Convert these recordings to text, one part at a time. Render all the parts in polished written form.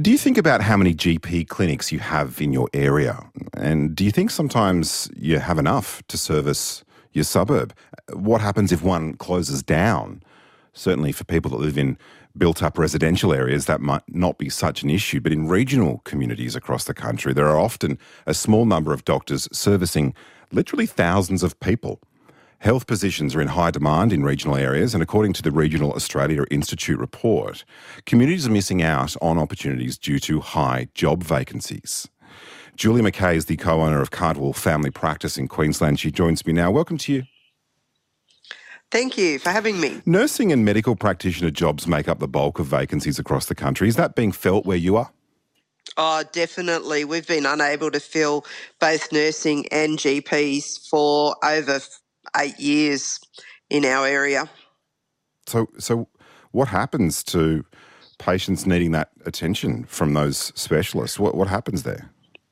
Do you think about how many GP clinics you have in your area? And do you think sometimes you have enough to service your suburb? What happens if one closes down? Certainly for people that live in built-up residential areas, that might not be such an issue. But in regional communities across the country, there are often a small number of doctors servicing literally thousands of people. Health positions are in high demand in regional areas, and according to the Regional Australia Institute report, communities are missing out on opportunities due to high job vacancies. Julie McKay is the co-owner of Cardwell Family Practice in Queensland. She joins me now. Welcome to you. Thank you for having me. Nursing and medical practitioner jobs make up the bulk of vacancies across the country. Is that being felt where you are? Oh, definitely. We've been unable to fill both nursing and GPs for over 8 years in our area. So what happens to patients needing that attention from those specialists? What happens there?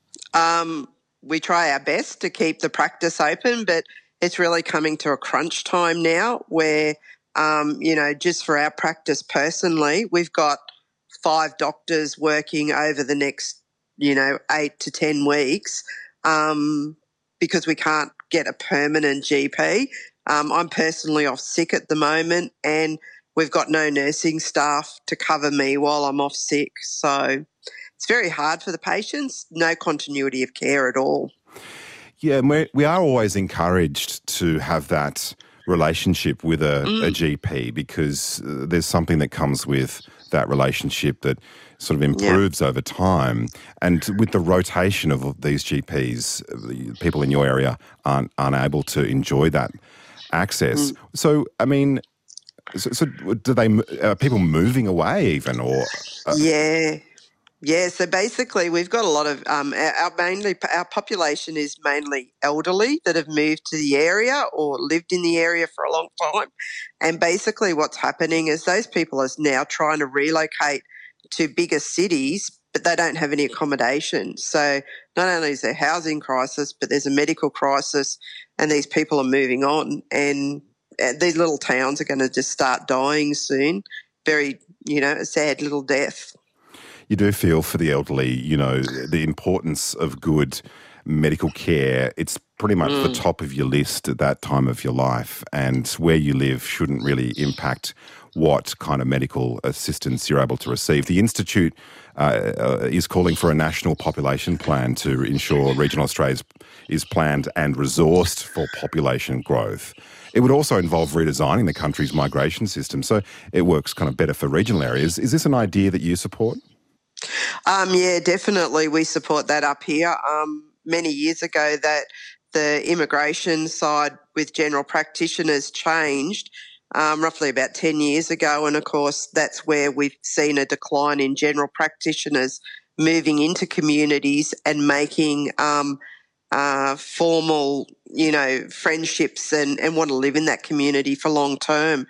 We try our best to keep the practice open, but it's really coming to a crunch time now where, just for our practice personally, we've got 5 doctors working over the next, 8 to 10 weeks because we can't get a permanent GP. I'm personally off sick at the moment and we've got no nursing staff to cover me while I'm off sick. So it's very hard for the patients, no continuity of care at all. Yeah, we are always encouraged to have that relationship with a GP because there's something that comes with that relationship that sort of improves over time. And with the rotation of these GPs, people in your area aren't able to enjoy that access. So, I mean, so are people moving away even or? Yeah, so basically we've got a lot of our population is mainly elderly that have moved to the area or lived in the area for a long time. And basically what's happening is those people are now trying to relocate to bigger cities, but they don't have any accommodation. So not only is there a housing crisis, but there's a medical crisis and these people are moving on and these little towns are going to just start dying soon. Very, a sad little death. You do feel for the elderly, the importance of good medical care. It's pretty much the top of your list at that time of your life, and where you live shouldn't really impact what kind of medical assistance you're able to receive. The Institute is calling for a national population plan to ensure regional Australia is planned and resourced for population growth. It would also involve redesigning the country's migration system, so it works kind of better for regional areas. Is this an idea that you support? Yeah, definitely. We support that up here. Many years ago that the immigration side with general practitioners changed, roughly about 10 years ago. And, of course, that's where we've seen a decline in general practitioners moving into communities and making formal, friendships and want to live in that community for long term.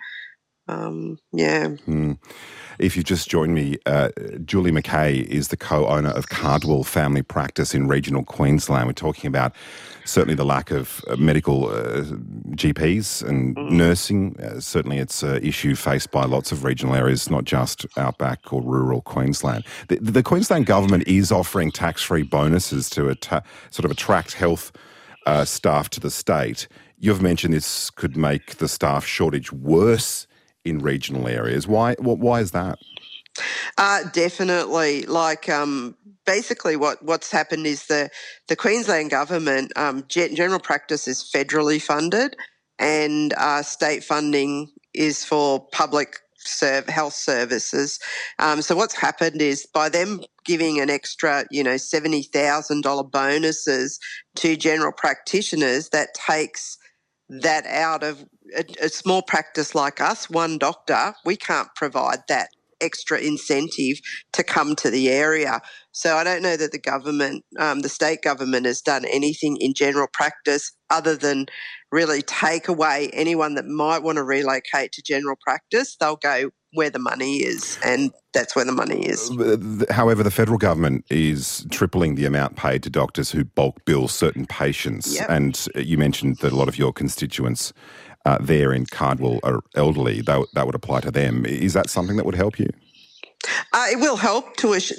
If you've just joined me, Julie McKay is the co-owner of Cardwell Family Practice in regional Queensland. We're talking about certainly the lack of medical GPs and nursing. Certainly it's an issue faced by lots of regional areas, not just outback or rural Queensland. The Queensland government is offering tax-free bonuses to sort of attract health staff to the state. You've mentioned this could make the staff shortage worse in regional areas. Why is that? Definitely. Basically what's happened is the Queensland government, general practice is federally funded and state funding is for public health services. So what's happened is by them giving an extra, $70,000 bonuses to general practitioners, that takes that out of a small practice like us, one doctor. We can't provide that extra incentive to come to the area. So I don't know that the government, the state government has done anything in general practice other than really take away anyone that might want to relocate to general practice. They'll go where the money is, and that's where the money is. However, the federal government is tripling the amount paid to doctors who bulk bill certain patients. Yep. And you mentioned that a lot of your constituents there in Cardwell are elderly. That would apply to them. Is that something that would help you? It will help to a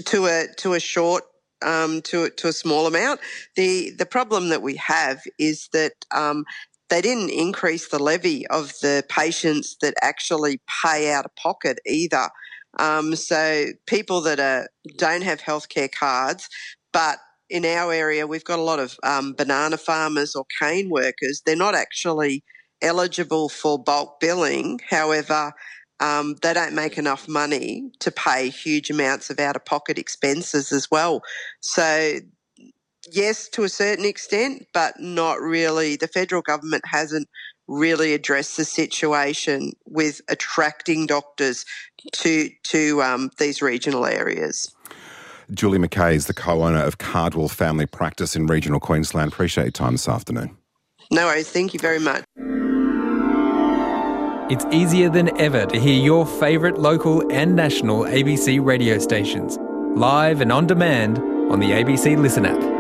small amount. The problem that we have is that they didn't increase the levy of the patients that actually pay out of pocket either. So people that don't have healthcare cards, but in our area we've got a lot of banana farmers or cane workers. They're not actually eligible for bulk billing. However, they don't make enough money to pay huge amounts of out-of-pocket expenses as well. So, yes, to a certain extent, but not really. The federal government hasn't really addressed the situation with attracting doctors to these regional areas. Julie McKay is the co-owner of Cardwell Family Practice in regional Queensland. Appreciate your time this afternoon. No worries. Thank you very much. It's easier than ever to hear your favourite local and national ABC radio stations, live and on demand on the ABC Listen app.